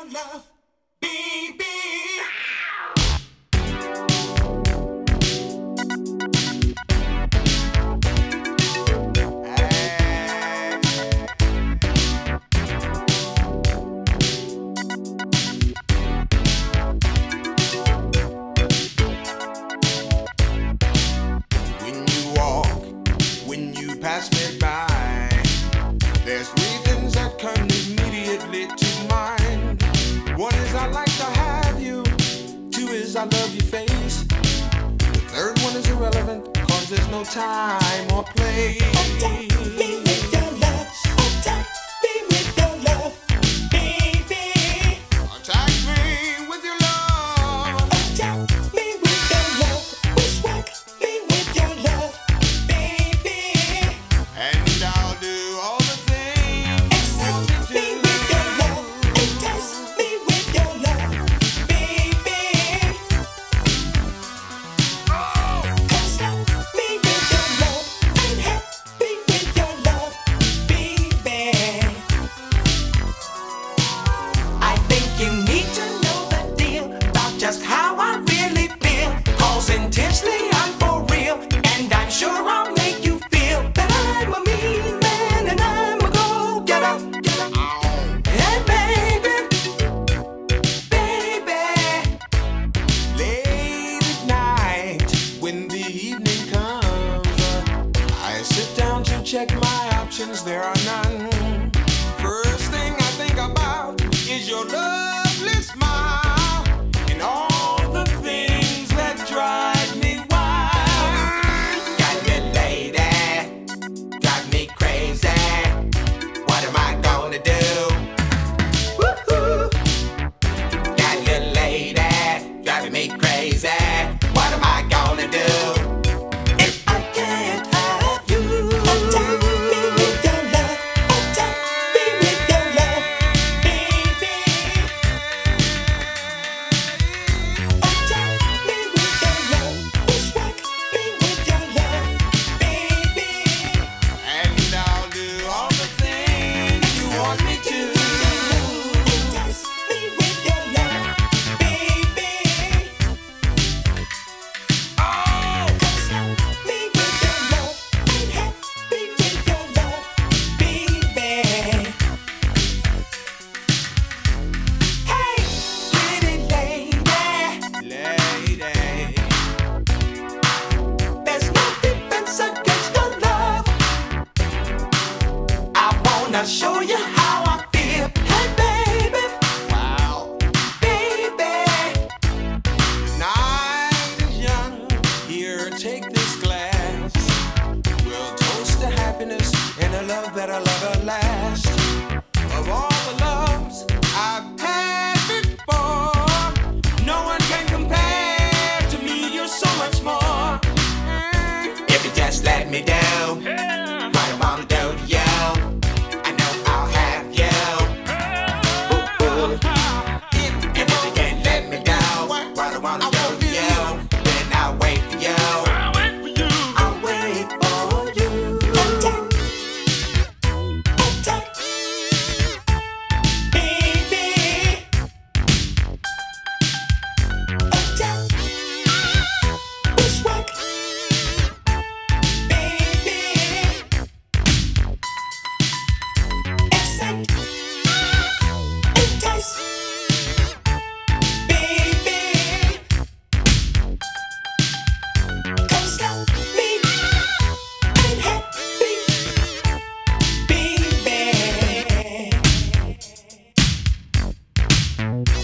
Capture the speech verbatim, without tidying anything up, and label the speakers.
Speaker 1: love, baby. When you walk, when you pass me by, there's three things that come immediately to mind. One is I like to have you. Two is I love your face. The third one is irrelevant, cause there's no time or place. Attack me with your love. Attack me with your love, baby. Attack me with your love. Attack me with your love. Bushwhack me with your love, baby. And I'll do all the things. Excite me with your love. Entice me with your love, baby. Oh, consult me with your love and help me with your love, baby. I think you need to know the deal about just how I really feel. Cause intensely I'm for real, and I'm sure I'll make you feel that I'm a mean man and I'm a go-getter. Hey baby, baby. Late at night, when the evening comes, I sit down to check my options, there are none. First thing I think about is your lovely smile and all the things that drive me wild. Got me lady, got me crazy. What am I gonna do? Woo-hoo. Got me lady, driving me crazy. What am I gonna do if I can't have you? Attack me with your love. Attack me with your love, baby. Attack me with your love. Bushwhack me with your love, baby. And I'll do all the things you want me to. Entice me with your love, baby. Oh, consult me with your love and help me with your love, baby. Hey, pretty lady, lady. There's no defense against your love. I wanna show you how I feel. Hey, baby. Wow. Baby. Night is young. Here, take this glass. We'll toast to happiness and a love that'll ever last. Of all the loves I've had before, no one can compare to me. You're so much more. If you just let me do what I wanna do to you, I know I'll have you. Ooh, ooh. And if you can't let me do what I wanna do to you, then I'll wait for you. I'll wait for you. Attack, attack, baby. Attack, bushwhack, baby. Excite, entice, baby. Consult me and help me, baby.